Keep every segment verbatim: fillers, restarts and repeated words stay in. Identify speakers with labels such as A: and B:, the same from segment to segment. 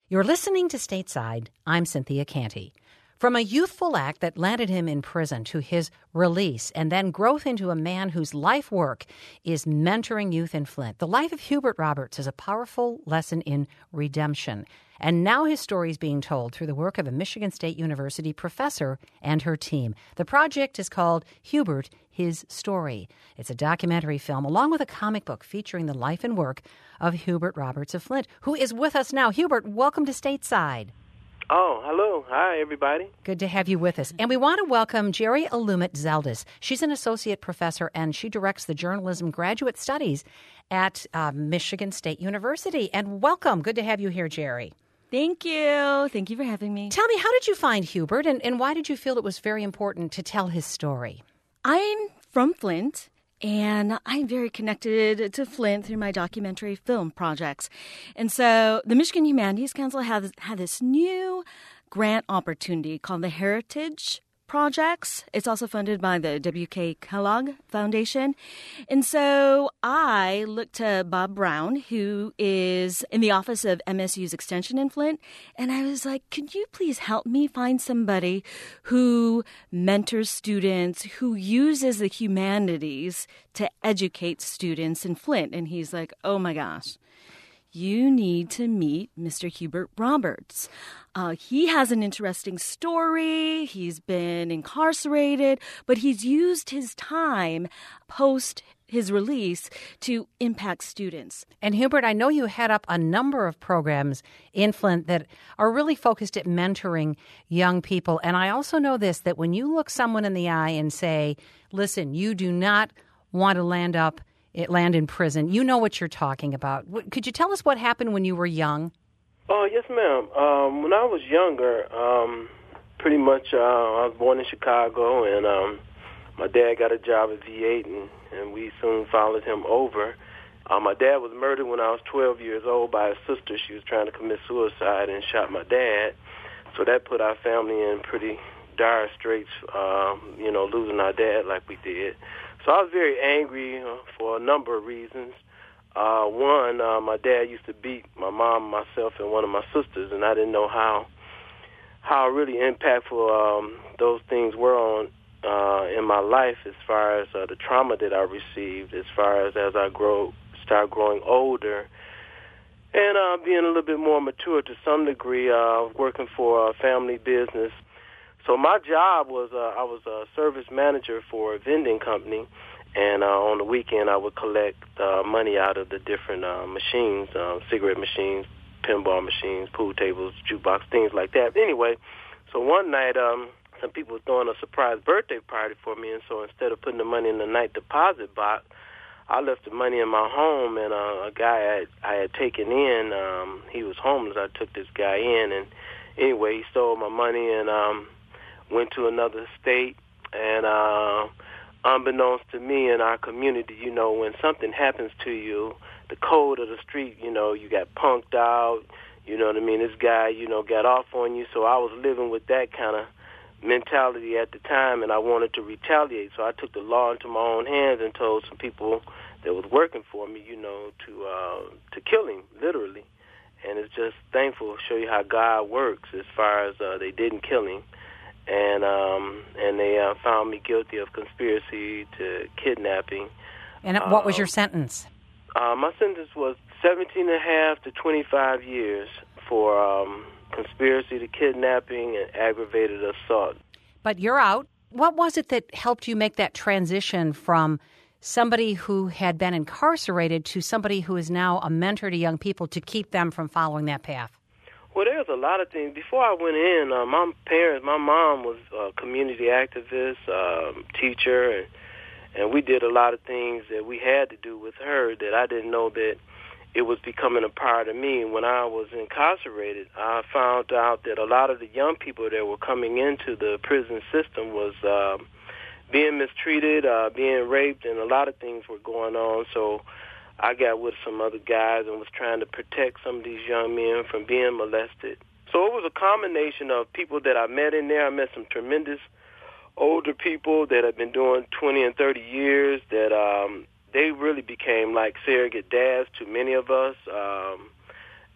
A: You're listening to Stateside. I'm Cynthia Canty. From a youthful act that landed him in prison to his release and then growth into a man whose life work is mentoring youth in Flint, the life of Hubert Roberts is a powerful lesson in redemption. And now his story is being told through the work of a Michigan State University professor and her team. The project is called Hubert, His Story. It's a documentary film along with a comic book featuring the life and work of Hubert Roberts of Flint, who is with us now. Hubert, welcome to Stateside.
B: Oh, hello. Hi, everybody.
A: Good to have you with us. And we want to welcome Jerry Alumet Zeldis. She's an associate professor, and she directs the journalism graduate studies at uh, Michigan State University. And welcome. Good to have you here, Jerry.
C: Thank you. Thank you for having me.
A: Tell me, how did you find Hubert, and, and why did you feel it was very important to tell his story?
C: I'm from Flint, and I'm very connected to Flint through my documentary film projects. And so the Michigan Humanities Council has had this new grant opportunity called the Heritage Projects. It's also funded by the W K Kellogg Foundation. And so I looked to Bob Brown, who is in the office of M S U's Extension in Flint, and I was like, could you please help me find somebody who mentors students, who uses the humanities to educate students in Flint? And he's like, oh my gosh, you need to meet Mister Hubert Roberts. Uh, he has an interesting story. He's been incarcerated, but he's used his time post his release to impact students.
A: And Hubert, I know you head up a number of programs in Flint that are really focused at mentoring young people. And I also know this, that when you look someone in the eye and say, listen, you do not want to land up It land in prison, you know what you're talking about. Could you tell us what happened when you were young?
B: Oh, yes, ma'am. Um, when I was younger, um, pretty much uh, I was born in Chicago, and um, my dad got a job at V eight, and, and we soon followed him over. Uh, my dad was murdered when I was twelve years old by his sister. She was trying to commit suicide and shot my dad. So that put our family in pretty dire straits, um, you know, losing our dad like we did. So I was very angry uh, for a number of reasons. Uh, one, uh, my dad used to beat my mom, myself, and one of my sisters, and I didn't know how how really impactful um, those things were on uh, in my life as far as uh, the trauma that I received, as far as as I grow, start growing older, and uh, being a little bit more mature to some degree, uh, working for a family business. So my job was uh, I was a service manager for a vending company, and uh, on the weekend I would collect uh, money out of the different uh, machines, uh, cigarette machines, pinball machines, pool tables, jukebox, things like that. Anyway, so one night um, some people were throwing a surprise birthday party for me, and so instead of putting the money in the night deposit box, I left the money in my home, and uh, a guy I had, I had taken in, um, he was homeless. I took this guy in, and anyway, he stole my money and um, went to another state, and uh, unbeknownst to me in our community, you know, when something happens to you, the code of the street, you know, you got punked out, you know what I mean, this guy, you know, got off on you, so I was living with that kind of mentality at the time, and I wanted to retaliate, so I took the law into my own hands and told some people that was working for me, you know, to uh, to kill him, literally, and it's just thankful to show you how God works as far as uh, they didn't kill him. And um, and they uh, found me guilty of conspiracy to kidnapping.
A: And what was your sentence?
B: Uh, my sentence was seventeen and a half to twenty-five years for um, conspiracy to kidnapping and aggravated assault.
A: But you're out. What was it that helped you make that transition from somebody who had been incarcerated to somebody who is now a mentor to young people to keep them from following that path?
B: Well, there's a lot of things. Before I went in, uh, my parents, my mom was a community activist, um, teacher, and, and we did a lot of things that we had to do with her that I didn't know that it was becoming a part of me. When I was incarcerated, I found out that a lot of the young people that were coming into the prison system was uh, being mistreated, uh, being raped, and a lot of things were going on. So I got with some other guys and was trying to protect some of these young men from being molested. So it was a combination of people that I met in there. I met some tremendous older people that have been doing twenty and thirty years that um, they really became like surrogate dads to many of us. Um,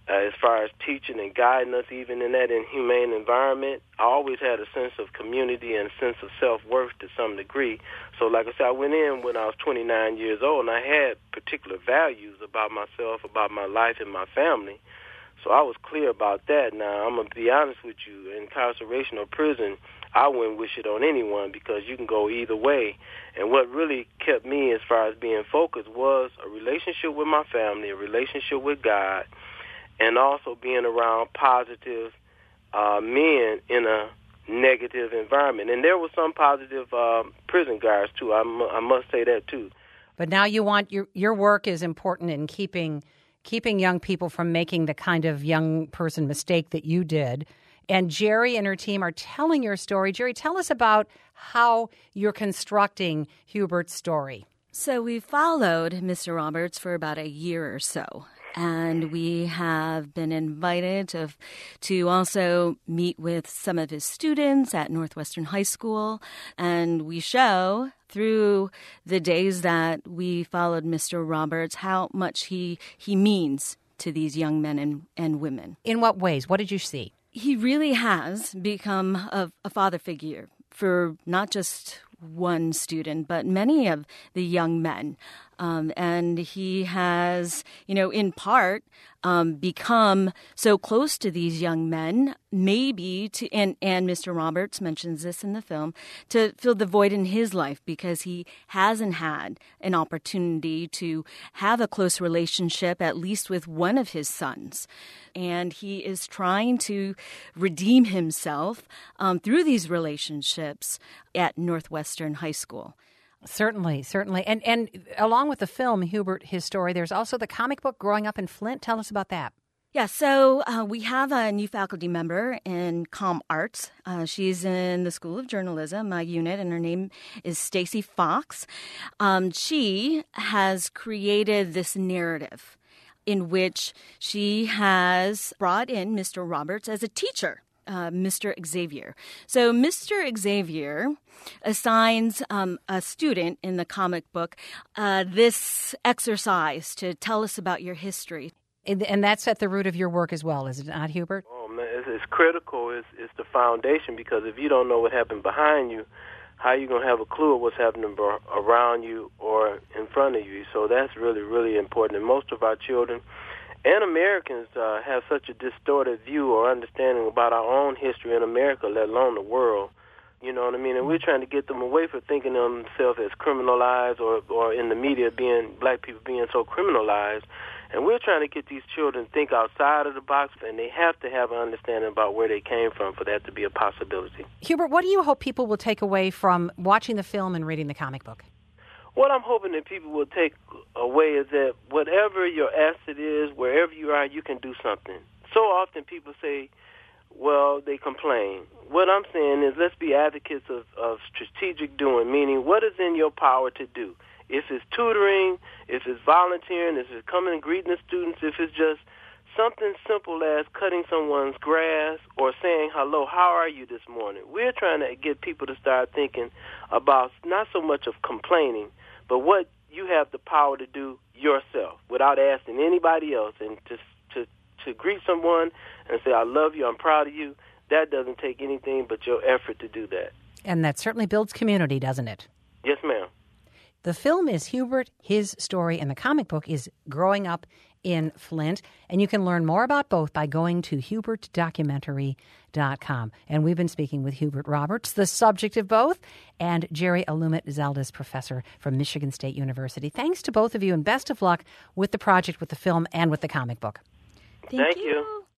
B: uh, as far as teaching and guiding us even in that inhumane environment. I always had a sense of community and a sense of self-worth to some degree. So like I said, I went in when I was twenty-nine years old, and I had particular values about myself, about my life and my family. So I was clear about that. Now, I'm going to be honest with you. Incarceration or prison, I wouldn't wish it on anyone because you can go either way. And what really kept me as far as being focused was a relationship with my family, a relationship with God, and also being around positive uh, men in a negative environment. And there were some positive uh, prison guards, too. I, m- I must say that, too.
A: But now you want your your work is important in keeping keeping young people from making the kind of young person mistake that you did. And Jerry and her team are telling your story. Jerry, tell us about how you're constructing Hubert's story.
C: So we followed Mister Roberts for about a year or so. And we have been invited to, to also meet with some of his students at Northwestern High School. And we show through the days that we followed Mister Roberts how much he, he means to these young men and, and women.
A: In what ways? What did you see?
C: He really has become a, a father figure for not just one student, but many of the young men. Um, and he has, you know, in part um, become so close to these young men, maybe to, and, and Mister Roberts mentions this in the film, to fill the void in his life because he hasn't had an opportunity to have a close relationship, at least with one of his sons. And he is trying to redeem himself um, through these relationships at Northwestern High School.
A: Certainly, certainly. And and along with the film, Hubert, his story, there's also the comic book, Growing Up in Flint. Tell us about that.
C: Yeah, so uh, we have a new faculty member in Comm Arts. Uh, she's in the School of Journalism, my unit, and her name is Stacy Fox. Um, she has created this narrative in which she has brought in Mister Roberts as a teacher. Uh, Mister Xavier. So Mister Xavier assigns um, a student in the comic book uh, this exercise to tell us about your history.
A: And, and that's at the root of your work as well, is it not, Hubert?
B: Oh, man, it's, it's critical. It's, it's the foundation, because if you don't know what happened behind you, how are you going to have a clue of what's happening around you or in front of you? So that's really, really important. And most of our children and Americans uh, have such a distorted view or understanding about our own history in America, let alone the world. You know what I mean? And we're trying to get them away from thinking of themselves as criminalized, or, or in the media being black people being so criminalized. And we're trying to get these children to think outside of the box, and they have to have an understanding about where they came from for that to be a possibility.
A: Hubert, what do you hope people will take away from watching the film and reading the comic book?
B: What I'm hoping that people will take away is that whatever your asset is, wherever you are, you can do something. So often people say, well, they complain. What I'm saying is, let's be advocates of, of strategic doing, meaning what is in your power to do. If it's tutoring, if it's volunteering, if it's coming and greeting the students, if it's just something simple as cutting someone's grass or saying hello, how are you this morning? We're trying to get people to start thinking about not so much of complaining, but what you have the power to do yourself without asking anybody else. And to, to, to greet someone and say, I love you, I'm proud of you, that doesn't take anything but your effort to do that.
A: And that certainly builds community, doesn't it?
B: Yes, ma'am.
A: The film is Hubert, his story, and the comic book is Growing Up in Flint. And you can learn more about both by going to hubert documentary dot com. And we've been speaking with Hubert Roberts, the subject of both, and Jerry Alumet-Zaldiz, professor from Michigan State University. Thanks to both of you, and best of luck with the project, with the film, and with the comic book.
C: Thank,
B: Thank
C: you.
B: you.